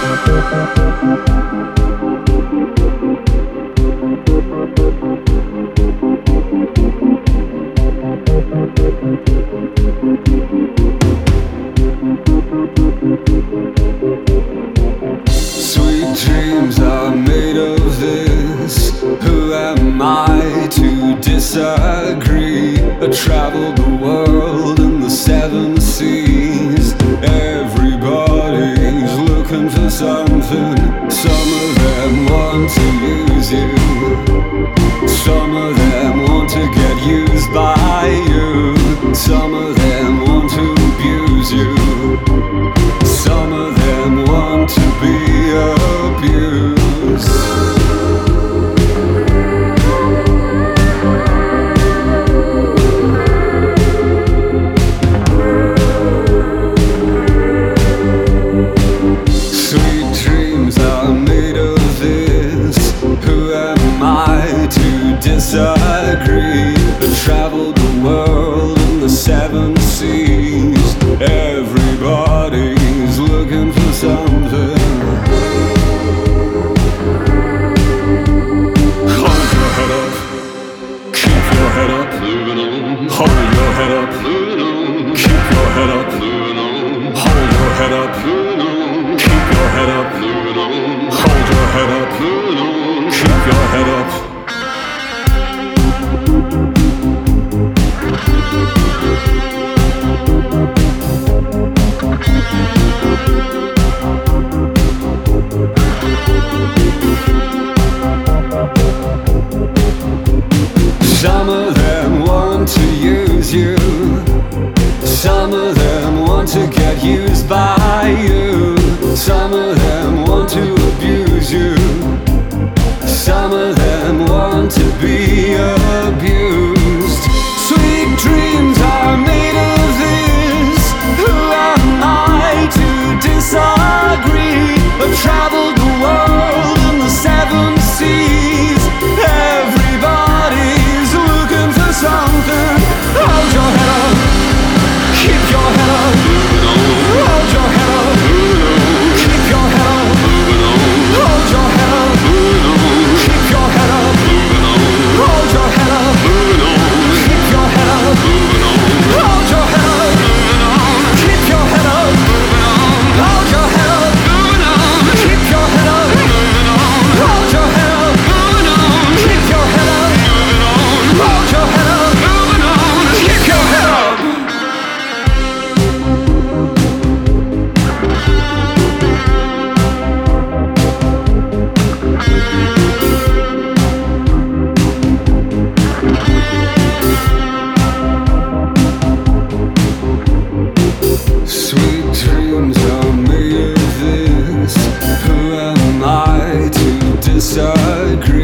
Sweet dreams are made of this. Who am I to disagree? I traveled the world and the seven seas. Everybody's looking for something. Some of them want to use you. Some of them want to get used by you. Some of them want to abuse you. Some of them want to be abused. Sweet dreams are made of this. Who am I to disagree? I traveled the world and the seven seas. Everybody's looking for something. Hold your head up. Keep your head up. Hold your head up. Keep your head up. Hold your head up. Keep your head up. Hold your head up. Keep your head up. Some of them want to use you. Some of them want to get used by you. Some of them want to abuse you. Some of them want to be abused. Sweet dreams are made of this. Who am I to disagree? I've traveled the world and the seven seas. Everybody's looking for something. Hold your head up. Keep your head up. Hold your head up. Keep your head up. Hold your head up. Keep your head up. Hold your head up. Keep your head up. Hold your head up. Keep your head up. Hold your head up. Keep your head up. Hold your head up. Keep your head up. Hold your head up. Keep your head up. Sweet dreams are made of this. Who am I to disagree?